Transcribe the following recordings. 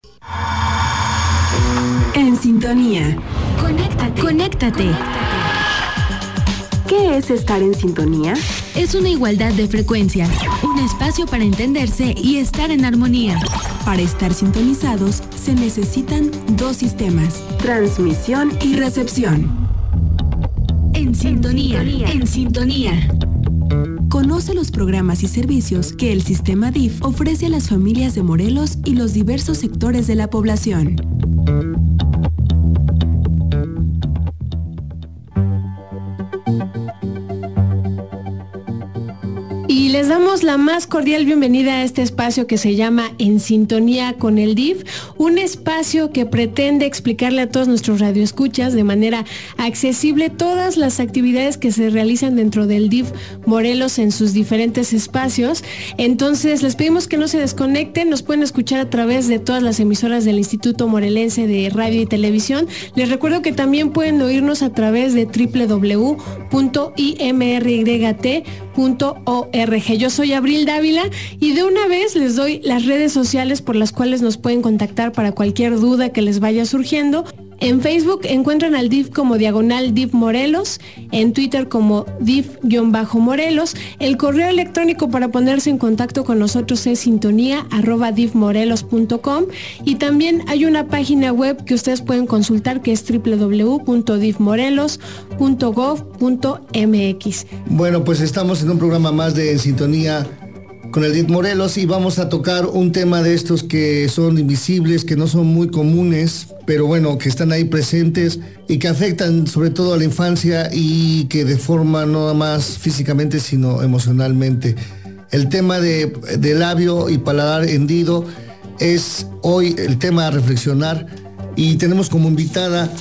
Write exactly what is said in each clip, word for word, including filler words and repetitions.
En sintonía. Conéctate. Conéctate. ¿Qué es estar en sintonía? Es una igualdad de frecuencias, un espacio para entenderse y estar en armonía. Para estar sintonizados se necesitan dos sistemas: transmisión y recepción. En sintonía, en sintonía. Conoce los programas y servicios que el sistema D I F ofrece a las familias de Morelos y los diversos sectores de la población. Y les damos la más cordial bienvenida a este espacio que se llama En Sintonía con el D I F, un espacio que pretende explicarle a todos nuestros radioescuchas de manera accesible todas las actividades que se realizan dentro del D I F Morelos en sus diferentes espacios. Entonces les pedimos que no se desconecten, nos pueden escuchar a través de todas las emisoras del Instituto Morelense de Radio y Televisión. Les recuerdo que también pueden oírnos a través de doble u doble u doble u punto i m r y t punto org. Yo soy Abril Dávila y de una vez les doy las redes sociales por las cuales nos pueden contactar para cualquier duda que les vaya surgiendo. En Facebook encuentran al D I F como diagonal D I F Morelos, en Twitter como D I F-Morelos. El correo electrónico para ponerse en contacto con nosotros es sintonía arroba difmorelos punto com y también hay una página web que ustedes pueden consultar que es doble u doble u doble u punto difmorelos punto gov punto m x. Bueno, pues estamos en un programa más de En Sintonía con el D I F Morelos y vamos a tocar un tema de estos que son invisibles, que no son muy comunes, pero bueno, que están ahí presentes y que afectan sobre todo a la infancia y que de forma no nada más físicamente sino emocionalmente. El tema de, de labio y paladar hendido es hoy el tema a reflexionar y tenemos como invitada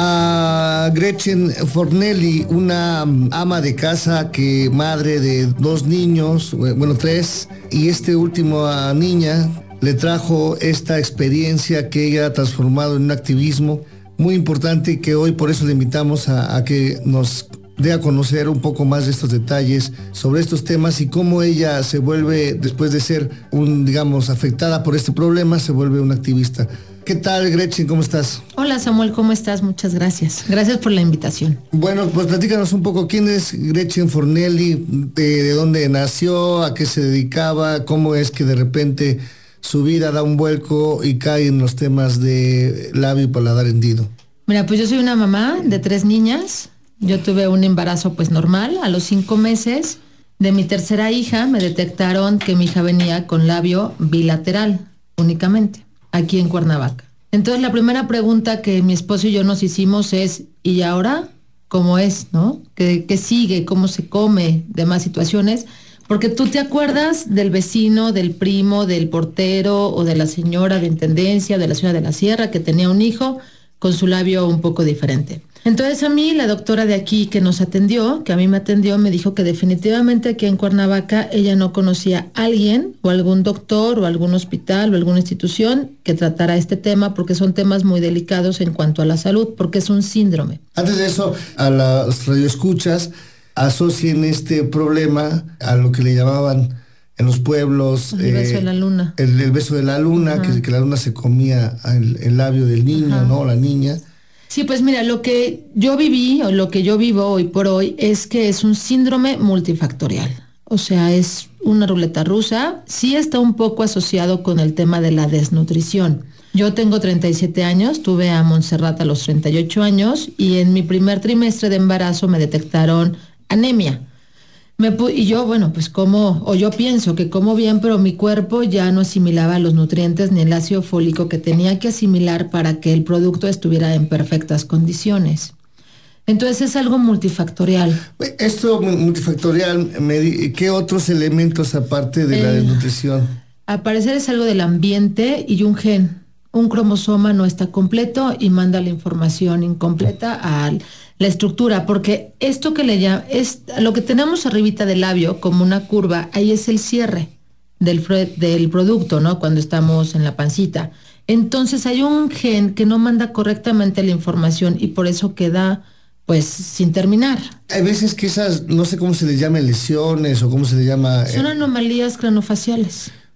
a Gretchen Fornelli, una ama de casa, que madre de dos niños, bueno, tres, y esta última niña le trajo esta experiencia que ella ha transformado en un activismo muy importante y que hoy por eso le invitamos a, a que nos dé a conocer un poco más de estos detalles sobre estos temas y cómo ella se vuelve, después de ser un, digamos, afectada por este problema, se vuelve una activista. ¿Qué tal, Gretchen? ¿Cómo estás? Hola, Samuel, ¿cómo estás? Muchas gracias. Gracias por la invitación. Bueno, pues platícanos un poco, ¿quién es Gretchen Fornelli? ¿De, de dónde nació? ¿A qué se dedicaba? ¿Cómo es que de repente su vida da un vuelco y cae en los temas de labio y paladar hendido? Mira, pues yo soy una mamá de tres niñas. Yo tuve un embarazo pues normal. A los cinco meses de mi tercera hija me detectaron que mi hija venía con labio bilateral únicamente, aquí en Cuernavaca. Entonces la primera pregunta que mi esposo y yo nos hicimos es, ¿y ahora cómo es, no? ¿Qué, qué sigue? ¿Cómo se come? Demás situaciones. Porque tú te acuerdas del vecino, del primo, del portero o de la señora de intendencia, de la señora de la sierra que tenía un hijo con su labio un poco diferente. Entonces a mí la doctora de aquí que nos atendió, que a mí me atendió, me dijo que definitivamente aquí en Cuernavaca ella no conocía a alguien o algún doctor o algún hospital o alguna institución que tratara este tema porque son temas muy delicados en cuanto a la salud, porque es un síndrome. Antes de eso, a las radioescuchas asocien este problema a lo que le llamaban en los pueblos el beso eh, de la luna. El, el beso de la luna, que, que la luna se comía el, el labio del niño, Ajá. ¿no? La niña. Sí, pues mira, lo que yo viví o lo que yo vivo hoy por hoy es que es un síndrome multifactorial. O sea, es una ruleta rusa. Sí está un poco asociado con el tema de la desnutrición. Yo tengo treinta y siete años, tuve a Montserrat a los treinta y ocho años y en mi primer trimestre de embarazo me detectaron anemia. Me pu- y yo, bueno, pues como, o yo pienso que como bien, pero mi cuerpo ya no asimilaba los nutrientes ni el ácido fólico que tenía que asimilar para que el producto estuviera en perfectas condiciones. Entonces es algo multifactorial. Esto multifactorial, ¿qué otros elementos aparte de eh, la desnutrición? Al parecer es algo del ambiente y un gen. Un cromosoma no está completo y manda la información incompleta al la estructura, porque esto que le llama, es lo que tenemos arribita del labio como una curva, ahí es el cierre del, del producto, ¿no? Cuando estamos en la pancita. Entonces hay un gen que no manda correctamente la información y por eso queda, pues, sin terminar. Hay veces que esas, no sé cómo se les llama, lesiones o cómo se les llama. Son eh, anomalías cranofaciales.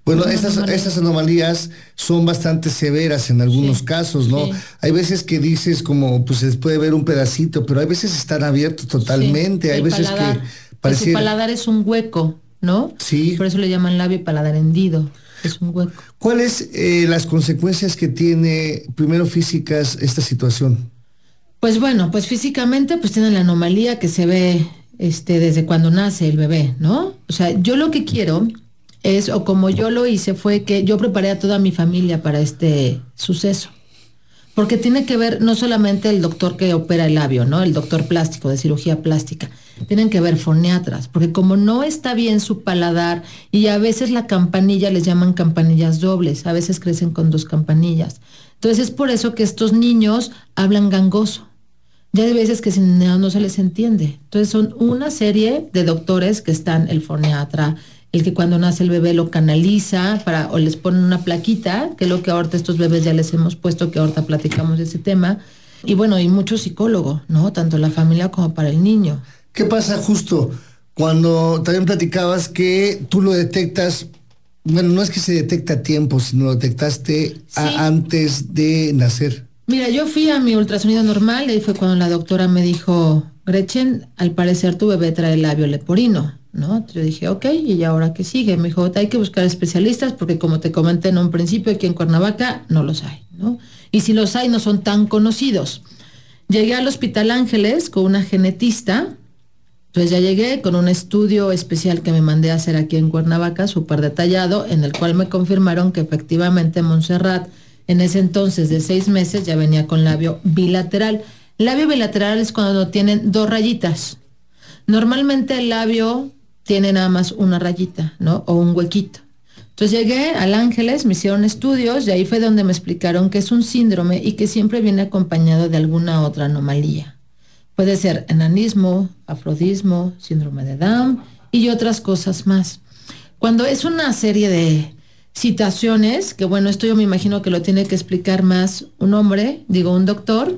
Bueno, estas, estas anomalías son bastante severas en algunos sí, casos, ¿no? Sí. Hay veces que dices como, pues se puede ver un pedacito, pero hay veces están abiertos totalmente, sí, hay veces paladar, que pareciera... Su paladar es un hueco, ¿no? Sí. Por eso le llaman labio y paladar hendido, es un hueco. ¿Cuáles eh, las consecuencias que tiene, primero físicas, esta situación? Pues bueno, pues físicamente pues tiene la anomalía que se ve este, desde cuando nace el bebé, ¿no? O sea, yo lo que quiero... es, o como yo lo hice, fue que yo preparé a toda mi familia para este suceso. Porque tiene que ver no solamente el doctor que opera el labio, ¿no? El doctor plástico, de cirugía plástica. Tienen que ver foniatras, porque como no está bien su paladar, y a veces la campanilla les llaman campanillas dobles, a veces crecen con dos campanillas. Entonces es por eso que estos niños hablan gangoso. Ya hay veces que no, no se les entiende. Entonces son una serie de doctores que están, el foniatra, el que cuando nace el bebé lo canaliza para, o les ponen una plaquita, que es lo que ahorita estos bebés ya les hemos puesto, que ahorita platicamos de ese tema, y bueno, y mucho psicólogo, ¿no? Tanto la familia como para el niño. ¿Qué pasa justo cuando también platicabas que tú lo detectas? Bueno, no es que se detecta a tiempo, sino lo detectaste sí. a, antes de nacer. Mira, yo fui a mi ultrasonido normal, y ahí fue cuando la doctora me dijo, Gretchen, al parecer tu bebé trae labio leporino, ¿no? Yo dije, ok, ¿y ahora qué sigue? Me dijo, hay que buscar especialistas porque como te comenté en un principio, aquí en Cuernavaca no los hay, ¿no? Y si los hay, no son tan conocidos. Llegué al Hospital Ángeles con una genetista, entonces ya llegué con un estudio especial que me mandé a hacer aquí en Cuernavaca, súper detallado, en el cual me confirmaron que efectivamente Montserrat, en ese entonces de seis meses, ya venía con labio bilateral. Labio bilateral es cuando tienen dos rayitas. Normalmente el labio tiene nada más una rayita, ¿no? O un huequito. Entonces llegué al Ángeles, me hicieron estudios y ahí fue donde me explicaron que es un síndrome y que siempre viene acompañado de alguna otra anomalía. Puede ser enanismo, afrodismo, síndrome de Down y otras cosas más. Cuando es una serie de situaciones, que bueno, esto yo me imagino que lo tiene que explicar más un hombre, digo un doctor,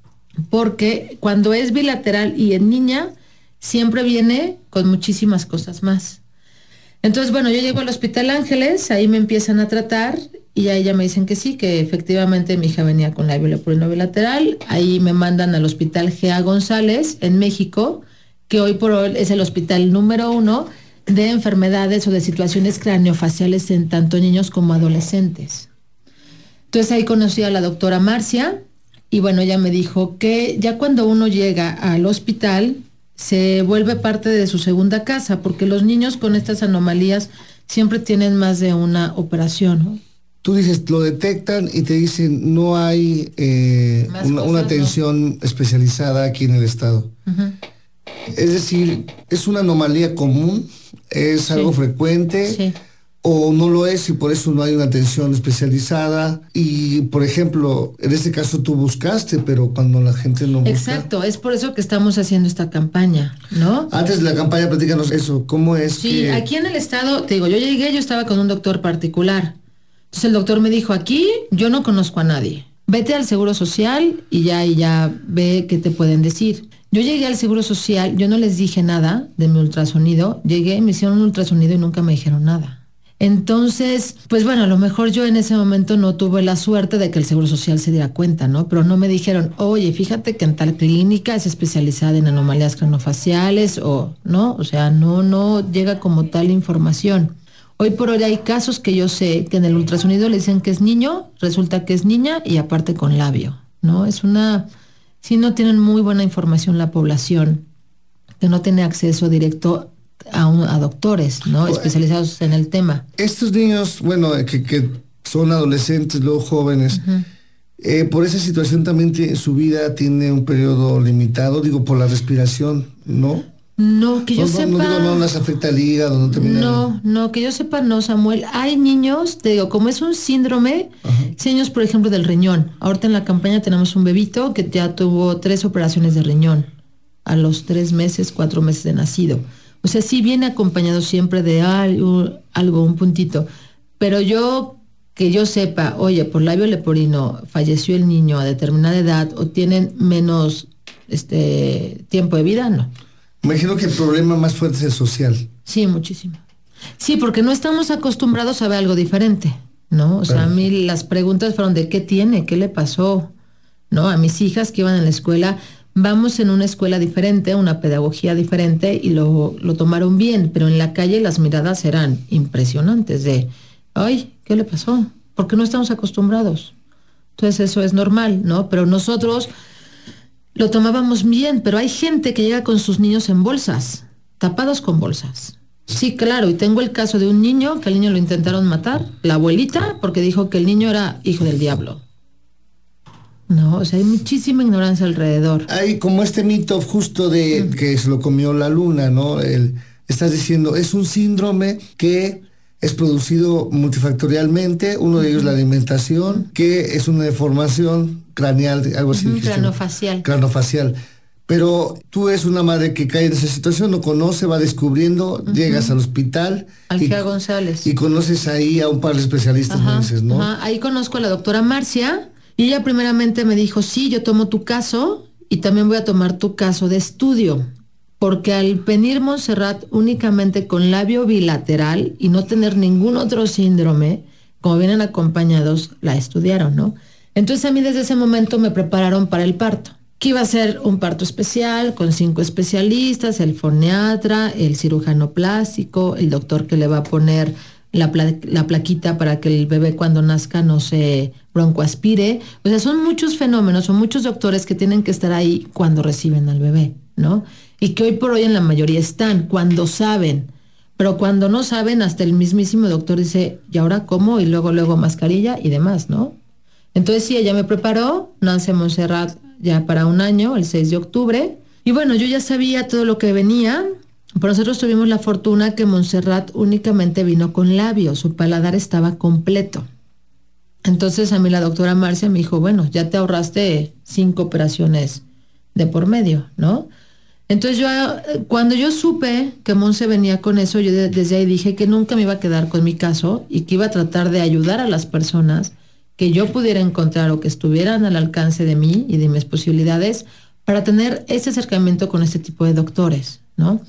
porque cuando es bilateral y en niña, siempre viene con muchísimas cosas más. Entonces, bueno, yo llego al Hospital Ángeles, ahí me empiezan a tratar y ahí ya me dicen que sí, que efectivamente mi hija venía con labio leporino bilateral. Ahí me mandan al Hospital G A González en México, que hoy por hoy es el hospital número uno de enfermedades o de situaciones craneofaciales en tanto niños como adolescentes. Entonces ahí conocí a la doctora Marcia y bueno, ella me dijo que ya cuando uno llega al hospital se vuelve parte de su segunda casa, porque los niños con estas anomalías siempre tienen más de una operación, ¿no? Tú dices, lo detectan y te dicen, no hay eh, una, cosas, una atención no. especializada aquí en el estado. Uh-huh. Es decir, ¿es una anomalía común? ¿Es sí. algo frecuente? Sí. ¿O no lo es y por eso no hay una atención especializada? Y, por ejemplo, en este caso tú buscaste, pero cuando la gente no busca... Exacto, es por eso que estamos haciendo esta campaña, ¿no? Antes de la campaña, platícanos eso, ¿cómo es Sí, que... aquí en el estado, te digo, yo llegué, yo estaba con un doctor particular. Entonces el doctor me dijo, aquí yo no conozco a nadie. Vete al Seguro Social y ya, y ya ve qué te pueden decir. Yo llegué al Seguro Social, yo no les dije nada de mi ultrasonido. Llegué, me hicieron un ultrasonido y nunca me dijeron nada. Entonces, pues bueno, a lo mejor yo en ese momento no tuve la suerte de que el Seguro Social se diera cuenta, ¿no? Pero no me dijeron, oye, fíjate que en tal clínica es especializada en anomalías craneofaciales o, ¿no? O sea, no, no llega como tal información. Hoy por hoy hay casos que yo sé que en el ultrasonido le dicen que es niño, resulta que es niña y aparte con labio, ¿no? Es una... Si no tienen muy buena información la población, que no tiene acceso directo a, un, a doctores, ¿no? Especializados en el tema. Estos niños, bueno, que, que son adolescentes, luego jóvenes, uh-huh. eh, por esa situación también tiene, su vida tiene un periodo limitado, digo, por la respiración, ¿no? No, que yo no, sepa... No, digo, no las afecta el hígado, no termina... No, no, que yo sepa no, Samuel. Hay niños, te digo, como es un síndrome, niños, por ejemplo, del riñón. Ahorita en la campaña tenemos un bebito que ya tuvo tres operaciones de riñón a los tres meses, cuatro meses de nacido. O sea, sí viene acompañado siempre de algo, algo, un puntito. Pero yo, que yo sepa, oye, por labio leporino falleció el niño a determinada edad o tienen menos este tiempo de vida, no. Me imagino que el problema más fuerte es el social. Sí, muchísimo. Sí, porque no estamos acostumbrados a ver algo diferente, ¿no? O sea, a mí las preguntas fueron de qué tiene, qué le pasó, ¿no? A mis hijas que iban en la escuela, vamos en una escuela diferente, una pedagogía diferente y lo, lo tomaron bien, pero en la calle las miradas eran impresionantes de, ay, ¿qué le pasó? Porque no estamos acostumbrados. Entonces eso es normal, ¿no? Pero nosotros lo tomábamos bien, pero hay gente que llega con sus niños en bolsas, tapados con bolsas. Sí, claro, y tengo el caso de un niño que al niño lo intentaron matar, la abuelita, porque dijo que el niño era hijo del diablo. No, o sea, hay muchísima ignorancia alrededor. Hay como este mito justo de mm. que se lo comió la luna, ¿no? El, estás diciendo, es un síndrome que es producido multifactorialmente, uno de ellos la alimentación, que es una deformación craneal, algo así. Uh-huh, cranofacial. Cranofacial. Pero tú eres una madre que cae en esa situación, no conoce, va descubriendo, uh-huh. llegas al hospital. Alfea González. Y conoces ahí a un par de especialistas, ajá, me dices, ¿no? Ajá. Ahí conozco a la doctora Marcia, y ella primeramente me dijo, sí, yo tomo tu caso, y también voy a tomar tu caso de estudio. Porque al venir Montserrat únicamente con labio bilateral y no tener ningún otro síndrome, como vienen acompañados, la estudiaron, ¿no? Entonces a mí desde ese momento me prepararon para el parto, que iba a ser un parto especial con cinco especialistas, el foniatra, el cirujano plástico, el doctor que le va a poner la, pla- la plaquita para que el bebé cuando nazca no se broncoaspire. O sea, son muchos fenómenos, son muchos doctores que tienen que estar ahí cuando reciben al bebé, ¿no? Y que hoy por hoy en la mayoría están, cuando saben. Pero cuando no saben, hasta el mismísimo doctor dice, ¿y ahora cómo? Y luego, luego mascarilla y demás, ¿no? Entonces sí, ella me preparó, nace Montserrat ya para un año, el seis de octubre. Y bueno, yo ya sabía todo lo que venía, pero nosotros tuvimos la fortuna que Montserrat únicamente vino con labio, su paladar estaba completo. Entonces a mí la doctora Marcia me dijo, bueno, ya te ahorraste cinco operaciones de por medio, ¿no? Entonces yo, cuando yo supe que Monse venía con eso, yo de, desde ahí dije que nunca me iba a quedar con mi caso y que iba a tratar de ayudar a las personas que yo pudiera encontrar o que estuvieran al alcance de mí y de mis posibilidades para tener ese acercamiento con este tipo de doctores, ¿no?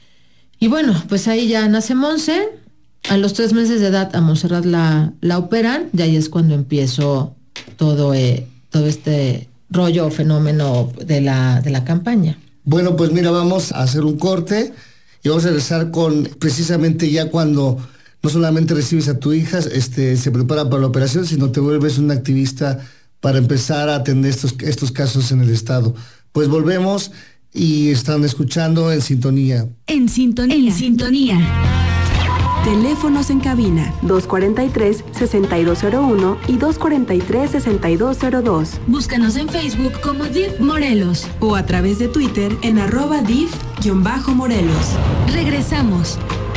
Y bueno, pues ahí ya nace Monse, a los tres meses de edad a Montserrat la, la operan, y ahí es cuando empiezo todo, eh, todo este rollo o fenómeno de la, de la campaña. Bueno, pues mira, vamos a hacer un corte y vamos a regresar con precisamente ya cuando no solamente recibes a tu hija, este, se prepara para la operación, sino te vuelves un activista para empezar a atender estos, estos casos en el estado. Pues volvemos y están escuchando En Sintonía. En Sintonía. En Sintonía. Teléfonos en cabina dos cuatro tres, seis dos cero uno y dos cuatro tres, seis dos cero dos. Búscanos en Facebook como D I F Morelos o a través de Twitter en arroba D I F-Morelos. Regresamos.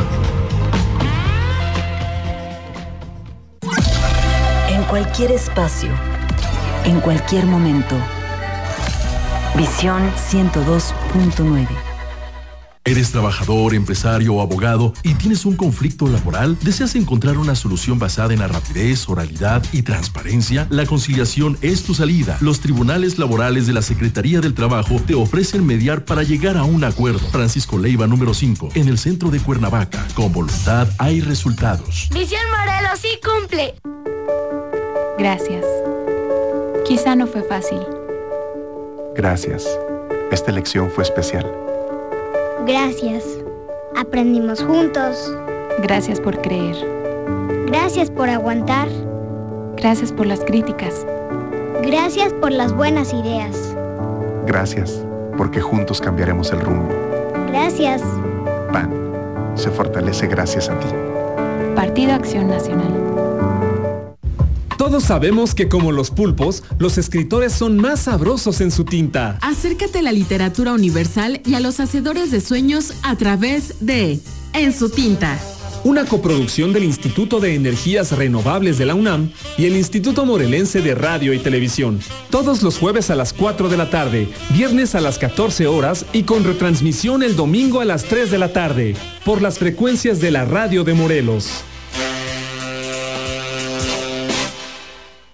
En cualquier espacio, en cualquier momento. Visión ciento dos punto nueve. ¿Eres trabajador, empresario o abogado y tienes un conflicto laboral? ¿Deseas encontrar una solución basada en la rapidez, oralidad y transparencia? La conciliación es tu salida. Los tribunales laborales de la Secretaría del Trabajo te ofrecen mediar para llegar a un acuerdo. Francisco Leiva, número cinco, en el centro de Cuernavaca. Con voluntad hay resultados. Visión Morelos sí cumple. Gracias. Quizá no fue fácil. Gracias. Esta elección fue especial. Gracias. Aprendimos juntos. Gracias por creer. Gracias por aguantar. Gracias por las críticas. Gracias por las buenas ideas. Gracias, porque juntos cambiaremos el rumbo. Gracias. P A N se fortalece gracias a ti. Partido Acción Nacional. Todos sabemos que como los pulpos, los escritores son más sabrosos en su tinta. Acércate a la literatura universal y a los hacedores de sueños a través de En su tinta. Una coproducción del Instituto de Energías Renovables de la UNAM y el Instituto Morelense de Radio y Televisión. Todos los jueves a las cuatro de la tarde, viernes a las catorce horas y con retransmisión el domingo a las tres de la tarde, por las frecuencias de la Radio de Morelos.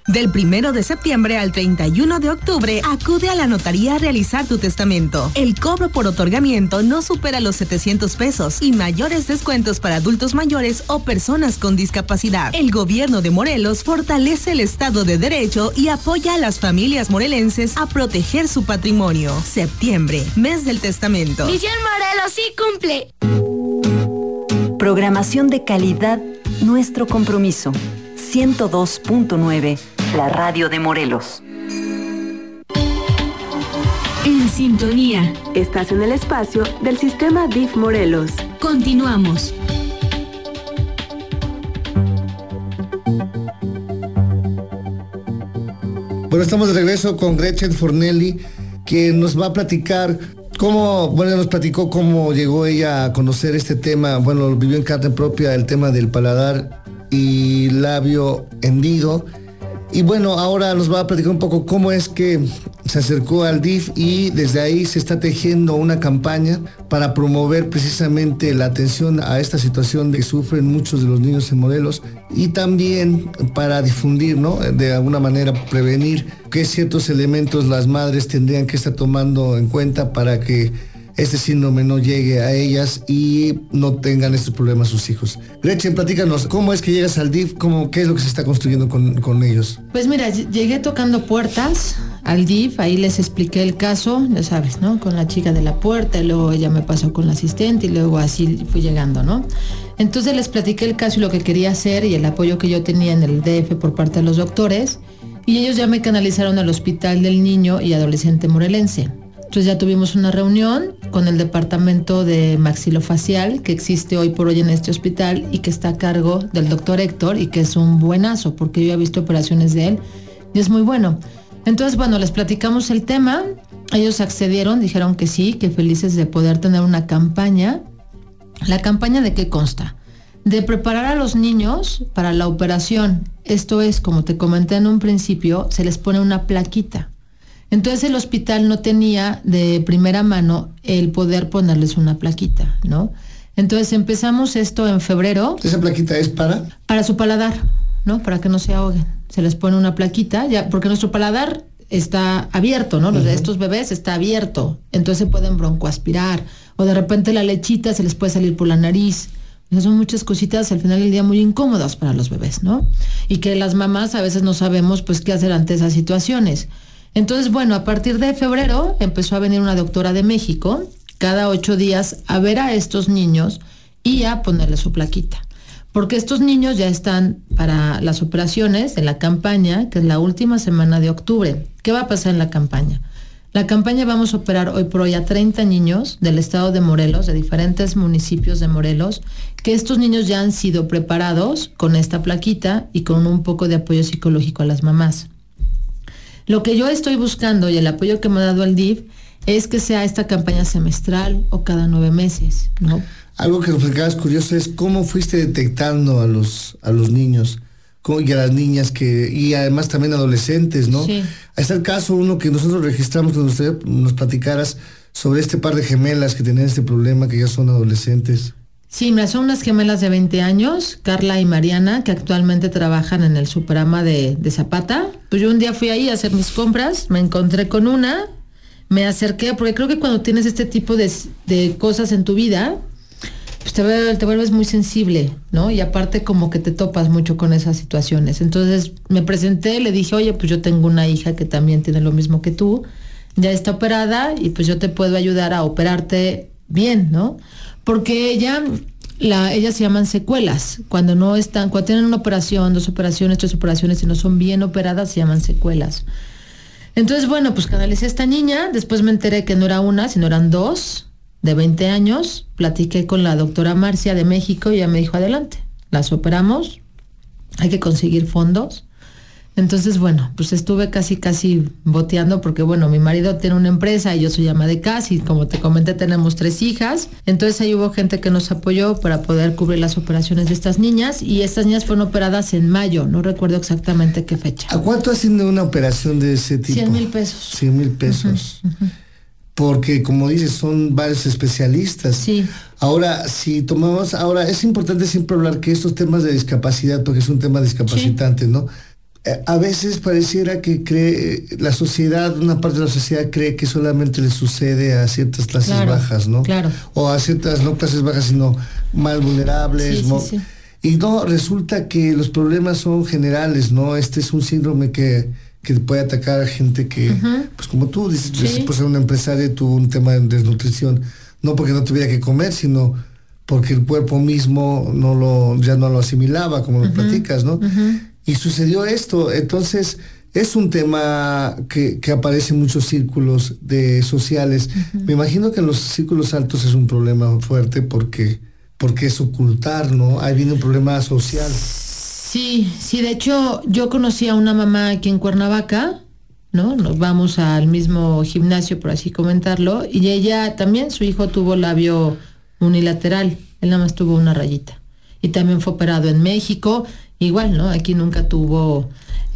Del primero de septiembre al treinta y uno de octubre, acude a la notaría a realizar tu testamento. El cobro por otorgamiento no supera los setecientos pesos y mayores descuentos para adultos mayores o personas con discapacidad. El gobierno de Morelos fortalece el Estado de Derecho y apoya a las familias morelenses a proteger su patrimonio. Septiembre, mes del testamento. Misión Morelos sí cumple. Programación de calidad, nuestro compromiso. ciento dos punto nueve, la radio de Morelos. En sintonía, estás en el espacio del sistema D I F Morelos. Continuamos. Bueno, estamos de regreso con Gretchen Fornelli, que nos va a platicar cómo, bueno, nos platicó cómo llegó ella a conocer este tema, bueno, vivió en carne propia el tema del paladar y labio hendido. Y bueno, ahora nos va a platicar un poco cómo es que se acercó al D I F y desde ahí se está tejiendo una campaña para promover precisamente la atención a esta situación que sufren muchos de los niños en Morelos y también para difundir, ¿no? De alguna manera prevenir qué ciertos elementos las madres tendrían que estar tomando en cuenta para que este síndrome no llegue a ellas y no tengan estos problemas sus hijos. Gretchen, platícanos, ¿cómo es que llegas al D I F? ¿Cómo, ¿Qué es lo que se está construyendo con, con ellos? Pues mira, llegué tocando puertas al D I F, ahí les expliqué el caso, ya sabes, ¿no? Con la chica de la puerta, y luego ella me pasó con la asistente y luego así fui llegando, ¿no? Entonces les platiqué el caso y lo que quería hacer y el apoyo que yo tenía en el D F por parte de los doctores, y ellos ya me canalizaron al Hospital del Niño y Adolescente Morelense. Entonces ya tuvimos una reunión con el departamento de maxilofacial que existe hoy por hoy en este hospital y que está a cargo del doctor Héctor y que es un buenazo porque yo he visto operaciones de él y es muy bueno. Entonces, bueno, les platicamos el tema, ellos accedieron, dijeron que sí, que felices de poder tener una campaña. ¿La campaña de qué consta? De preparar a los niños para la operación. Esto es, como te comenté en un principio, se les pone una plaquita. Entonces el hospital no tenía de primera mano el poder ponerles una plaquita, ¿no? Entonces empezamos esto en febrero. ¿Esa plaquita es para? Para su paladar, ¿no? Para que no se ahoguen. Se les pone una plaquita, ya, porque nuestro paladar está abierto, ¿no? Los de estos bebés está abierto, entonces se pueden broncoaspirar, o de repente la lechita se les puede salir por la nariz. Esas son muchas cositas al final del día muy incómodas para los bebés, ¿no? Y que las mamás a veces no sabemos pues qué hacer ante esas situaciones. Entonces, bueno, a partir de febrero empezó a venir una doctora de México cada ocho días a ver a estos niños y a ponerle su plaquita. Porque estos niños ya están para las operaciones en la campaña, que es la última semana de octubre. ¿Qué va a pasar en la campaña? La campaña vamos a operar hoy por hoy a treinta niños del estado de Morelos, de diferentes municipios de Morelos, que estos niños ya han sido preparados con esta plaquita y con un poco de apoyo psicológico a las mamás. Lo que yo estoy buscando y el apoyo que me ha dado el D I F es que sea esta campaña semestral o cada nueve meses, ¿no? Algo que nos explicabas curioso es cómo fuiste detectando a los, a los niños cómo, y a las niñas que y además también adolescentes, ¿no? Sí. Está el caso uno que nosotros registramos cuando usted nos platicaras sobre este par de gemelas que tenían este problema, que ya son adolescentes. Sí, mira, son unas gemelas de veinte años, Carla y Mariana, que actualmente trabajan en el Superama de, de Zapata. Pues yo un día fui ahí a hacer mis compras, me encontré con una, me acerqué, porque creo que cuando tienes este tipo de, de cosas en tu vida, pues te, te vuelves muy sensible, ¿no? Y aparte como que te topas mucho con esas situaciones. Entonces me presenté, le dije, oye, pues yo tengo una hija que también tiene lo mismo que tú, ya está operada y pues yo te puedo ayudar a operarte bien, ¿no? Porque ella, la, ellas se llaman secuelas. Cuando no están, cuando tienen una operación, dos operaciones, tres operaciones y no son bien operadas, se llaman secuelas. Entonces, bueno, pues canalicé a esta niña, después me enteré que no era una, sino eran dos, de veinte años. Platiqué con la doctora Marcia de México y ella me dijo, adelante, las operamos, hay que conseguir fondos. Entonces, bueno, pues estuve casi, casi boteando porque, bueno, mi marido tiene una empresa y yo soy ama de casa y como te comenté tenemos tres hijas. Entonces ahí hubo gente que nos apoyó para poder cubrir las operaciones de estas niñas y estas niñas fueron operadas en mayo, no recuerdo exactamente qué fecha. ¿A cuánto haciende una operación de ese tipo? cien mil pesos. cien mil pesos. Uh-huh, uh-huh. Porque, como dices, son varios especialistas. Sí. Ahora, si tomamos, ahora es importante siempre hablar que estos temas de discapacidad, porque es un tema discapacitante, sí, ¿no? a veces pareciera que cree, la sociedad, una parte de la sociedad cree que solamente le sucede a ciertas clases claro, bajas, ¿no? Claro. O a ciertas, no clases bajas, sino más vulnerables. Sí, ¿no? sí, sí. Y no, resulta que los problemas son generales, ¿no? Este es un síndrome que, que puede atacar a gente que, uh-huh. pues como tú dices, sí. por ser una empresaria tuvo un tema de desnutrición, no porque no tuviera que comer, sino porque el cuerpo mismo no lo, ya no lo asimilaba, como uh-huh. lo platicas, ¿no? Uh-huh. Y sucedió esto, entonces es un tema que, que aparece en muchos círculos de sociales. Uh-huh. Me imagino que en los círculos altos es un problema fuerte porque, porque es ocultar, ¿no? Ahí viene un problema social. Sí, sí, de hecho yo conocí a una mamá aquí en Cuernavaca, ¿no? Nos vamos al mismo gimnasio, por así comentarlo, y ella también, su hijo tuvo labio unilateral, él nada más tuvo una rayita. Y también fue operado en México. Igual, ¿no? Aquí nunca tuvo,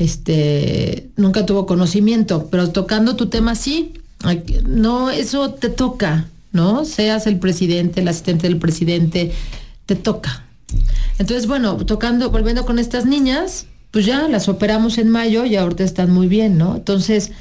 este, nunca tuvo conocimiento, pero tocando tu tema, sí, aquí, no, eso te toca, ¿no? Seas el presidente, el asistente del presidente, te toca. Entonces, bueno, tocando, volviendo con estas niñas, pues ya las operamos en mayo y ahorita están muy bien, ¿no? Entonces,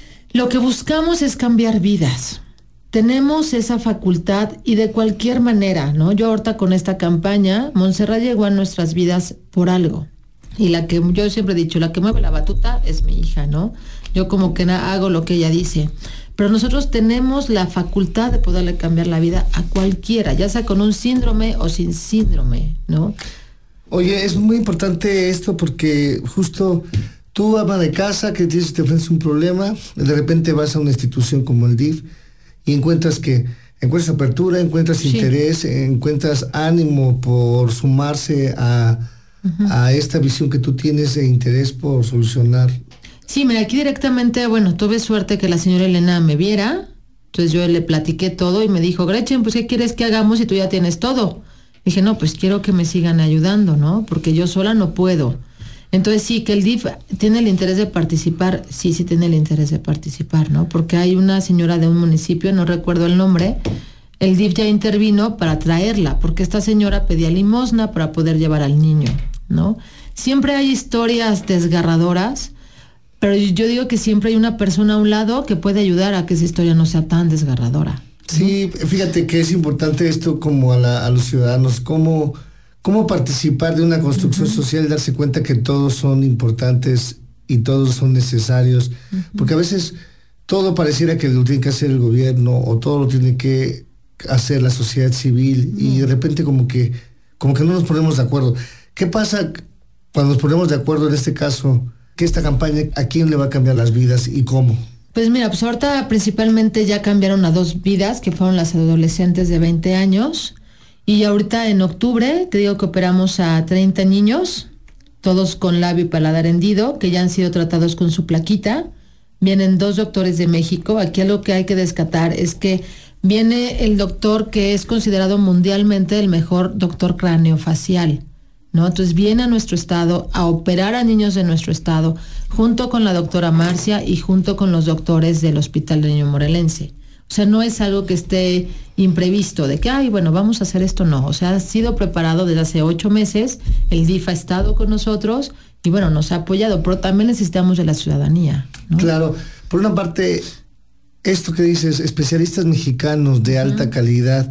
lo que buscamos es cambiar vidas. Tenemos esa facultad y de cualquier manera, ¿no? Yo ahorita con esta campaña, Montserrat llegó a nuestras vidas por algo. Y la que yo siempre he dicho, la que mueve la batuta es mi hija, ¿no? Yo como que hago lo que ella dice. Pero nosotros tenemos la facultad de poderle cambiar la vida a cualquiera, ya sea con un síndrome o sin síndrome, ¿no? Oye, es muy importante esto porque justo tú, ama de casa, que tienes, te enfrentas un problema, de repente vas a una institución como el D I F, y encuentras que, encuentras apertura, encuentras sí. interés, encuentras ánimo por sumarse a, uh-huh. a esta visión que tú tienes de interés por solucionar. Sí, mira, aquí directamente, bueno, tuve suerte que la señora Elena me viera, entonces yo le platiqué todo y me dijo, Gretchen, pues ¿qué quieres que hagamos si tú ya tienes todo? Dije, no, pues quiero que me sigan ayudando, ¿no? Porque yo sola no puedo. Entonces sí, que el D I F tiene el interés de participar, sí, sí tiene el interés de participar, ¿no? Porque hay una señora de un municipio, no recuerdo el nombre, el D I F ya intervino para traerla, porque esta señora pedía limosna para poder llevar al niño, ¿no? Siempre hay historias desgarradoras, pero yo digo que siempre hay una persona a un lado que puede ayudar a que esa historia no sea tan desgarradora, ¿no? Sí, fíjate que es importante esto como a, la, a los ciudadanos, como... ¿Cómo participar de una construcción uh-huh. social y darse cuenta que todos son importantes y todos son necesarios? Uh-huh. Porque a veces todo pareciera que lo tiene que hacer el gobierno o todo lo tiene que hacer la sociedad civil uh-huh. y de repente como que, como que no nos ponemos de acuerdo. ¿Qué pasa cuando nos ponemos de acuerdo en este caso? Que esta campaña, ¿a quién le va a cambiar las vidas y cómo? Pues mira, pues ahorita principalmente ya cambiaron a dos vidas, que fueron las adolescentes de veinte años. Y ahorita en octubre, te digo que operamos a treinta niños, todos con labio y paladar hendido, que ya han sido tratados con su plaquita. Vienen dos doctores de México. Aquí algo que hay que descartar es que viene el doctor que es considerado mundialmente el mejor doctor craneofacial, ¿no? Entonces viene a nuestro estado a operar a niños de nuestro estado, junto con la doctora Marcia y junto con los doctores del Hospital de Niño Morelense. O sea, no es algo que esté imprevisto, de que, ay, bueno, vamos a hacer esto, no. O sea, ha sido preparado desde hace ocho meses, el D I F ha estado con nosotros y, bueno, nos ha apoyado, pero también necesitamos de la ciudadanía, ¿no? Claro, por una parte, esto que dices, especialistas mexicanos de alta uh-huh. calidad,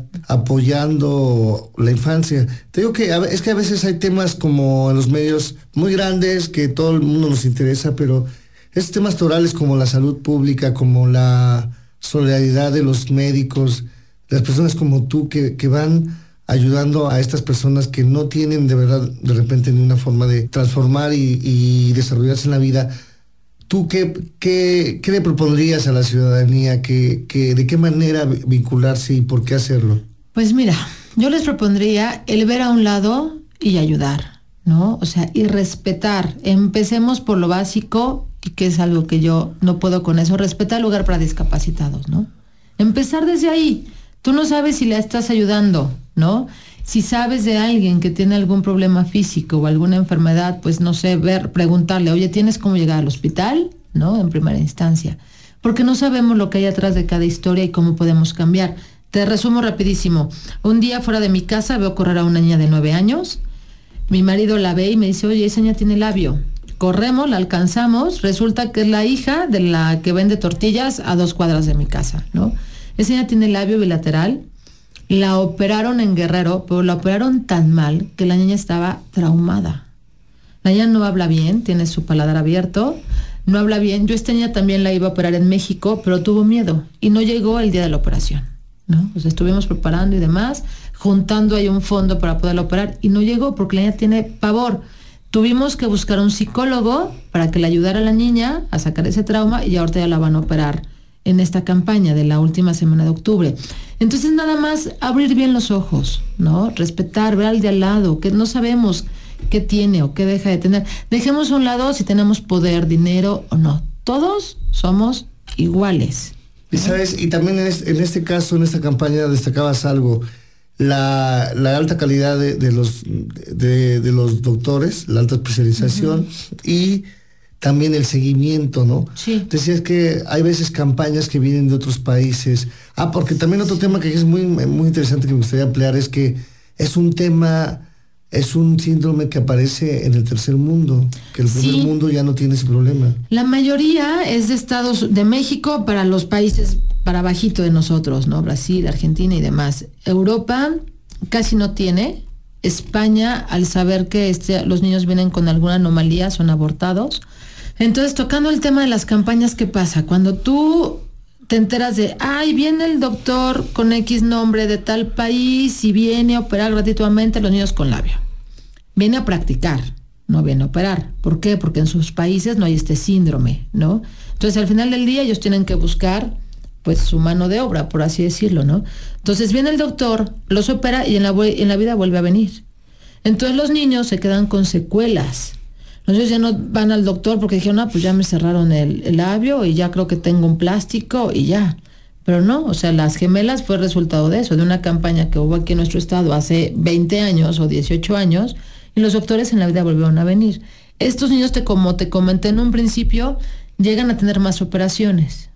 apoyando la infancia. Te digo que es que a veces hay temas como en los medios muy grandes, que todo el mundo nos interesa, pero estos temas torales como la salud pública, como la solidaridad de los médicos, las personas como tú que, que van ayudando a estas personas que no tienen de verdad de repente ni una forma de transformar y, y desarrollarse en la vida. ¿Tú qué, qué, qué le propondrías a la ciudadanía? ¿Qué, qué, ¿De qué manera vincularse y por qué hacerlo? Pues mira, yo les propondría el ver a un lado y ayudar, ¿no? O sea, y respetar. Empecemos por lo básico, y que es algo que yo no puedo con eso, respetar el lugar para discapacitados, ¿no? Empezar desde ahí. Tú no sabes si le estás ayudando, ¿no? Si sabes de alguien que tiene algún problema físico o alguna enfermedad, pues no sé, ver, preguntarle, oye, ¿tienes cómo llegar al hospital? ¿No? En primera instancia. Porque no sabemos lo que hay atrás de cada historia y cómo podemos cambiar. Te resumo rapidísimo. Un día fuera de mi casa veo correr a una niña de nueve años. Mi marido la ve y me dice, oye, esa niña tiene labio. corremos, la alcanzamos, resulta que es la hija de la que vende tortillas a dos cuadras de mi casa, ¿no? Esa niña tiene labio bilateral, la operaron en Guerrero, pero la operaron tan mal que la niña estaba traumada. La niña no habla bien, tiene su paladar abierto, no habla bien. Yo esta niña también la iba a operar en México, pero tuvo miedo y no llegó el día de la operación, ¿no? Pues estuvimos preparando y demás, juntando ahí un fondo para poderla operar y no llegó porque la niña tiene pavor. Tuvimos que buscar un psicólogo para que le ayudara a la niña a sacar ese trauma y ahorita ya la van a operar en esta campaña de la última semana de octubre. Entonces nada más abrir bien los ojos, ¿no? Respetar, ver al de al lado, que no sabemos qué tiene o qué deja de tener. Dejemos a un lado si tenemos poder, dinero o no. Todos somos iguales, ¿no? Y sabes, y también en este, en este caso, en esta campaña destacabas algo, la, la alta calidad de, de los de, de los doctores, la alta especialización, uh-huh. y también el seguimiento, ¿no? Sí. Decías que hay veces campañas que vienen de otros países. Ah, porque también otro tema que es muy, muy interesante que me gustaría ampliar es que es un tema, es un síndrome que aparece en el tercer mundo, que el primer sí. mundo ya no tiene ese problema. La mayoría es de Estados, de México para los países para bajito de nosotros, ¿no? Brasil, Argentina y demás. Europa casi no tiene. España, al saber que este, los niños vienen con alguna anomalía, son abortados. Entonces, tocando el tema de las campañas, ¿qué pasa? Cuando tú te enteras de, ay, viene el doctor con X nombre de tal país y viene a operar gratuitamente a los niños con labio. Viene a practicar, no viene a operar. ¿Por qué? Porque en sus países no hay este síndrome, ¿no? Entonces, al final del día, ellos tienen que buscar, pues, su mano de obra, por así decirlo, ¿no? Entonces, viene el doctor, los opera y en la, en la vida vuelve a venir. Entonces, los niños se quedan con secuelas. Los niños ya no van al doctor porque dijeron, ah, pues ya me cerraron el, el labio y ya creo que tengo un plástico y ya. Pero no, o sea, las gemelas fue resultado de eso, de una campaña que hubo aquí en nuestro estado hace veinte años o dieciocho años, y los doctores en la vida volvieron a venir. Estos niños, te, como te comenté en un principio, llegan a tener más operaciones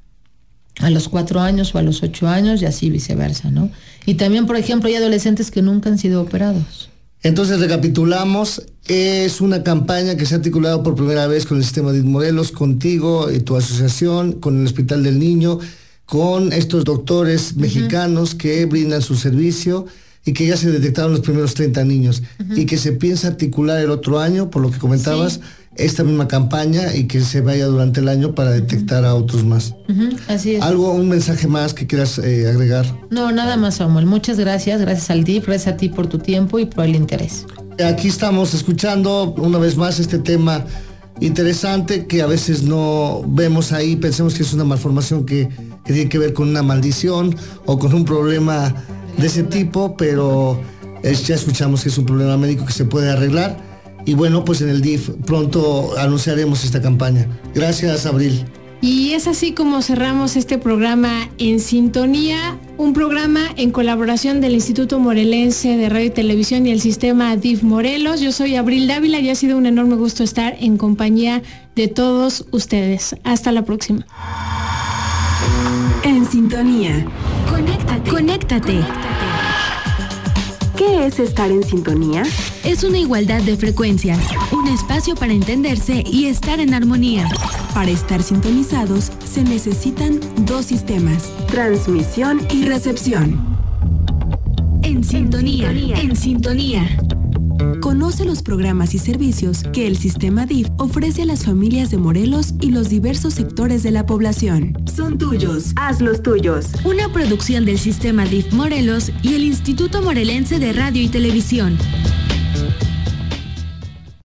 a los cuatro años o a los ocho años y así viceversa, ¿no? Y también, por ejemplo, hay adolescentes que nunca han sido operados. Entonces recapitulamos, es una campaña que se ha articulado por primera vez con el sistema D I F Morelos, contigo y tu asociación, con el Hospital del Niño, con estos doctores uh-huh. mexicanos que brindan su servicio y que ya se detectaron los primeros treinta niños uh-huh. y que se piensa articular el otro año, por lo que comentabas, sí. esta misma campaña y que se vaya durante el año para detectar uh-huh. a otros más. Uh-huh. Así es. ¿Algo, un mensaje más que quieras eh, agregar? No, nada más, Samuel. Muchas gracias. Gracias al D I F, gracias a ti por tu tiempo y por el interés. Aquí estamos escuchando una vez más este tema interesante que a veces no vemos ahí, pensemos que es una malformación que, que tiene que ver con una maldición o con un problema de ese tipo, pero es, ya escuchamos que es un problema médico que se puede arreglar. Y bueno, pues en el D I F pronto anunciaremos esta campaña. Gracias, Abril. Y es así como cerramos este programa En Sintonía, un programa en colaboración del Instituto Morelense de Radio y Televisión y el Sistema D I F Morelos. Yo soy Abril Dávila y ha sido un enorme gusto estar en compañía de todos ustedes. Hasta la próxima. En Sintonía. Conéctate. Conéctate. ¿Qué es estar en sintonía? Es una igualdad de frecuencias, un espacio para entenderse y estar en armonía. Para estar sintonizados se necesitan dos sistemas, transmisión y recepción. En sintonía, en sintonía. Conoce los programas y servicios que el sistema D I F ofrece a las familias de Morelos y los diversos sectores de la población. Son tuyos, haz los tuyos. Una producción del sistema D I F Morelos y el Instituto Morelense de Radio y Televisión.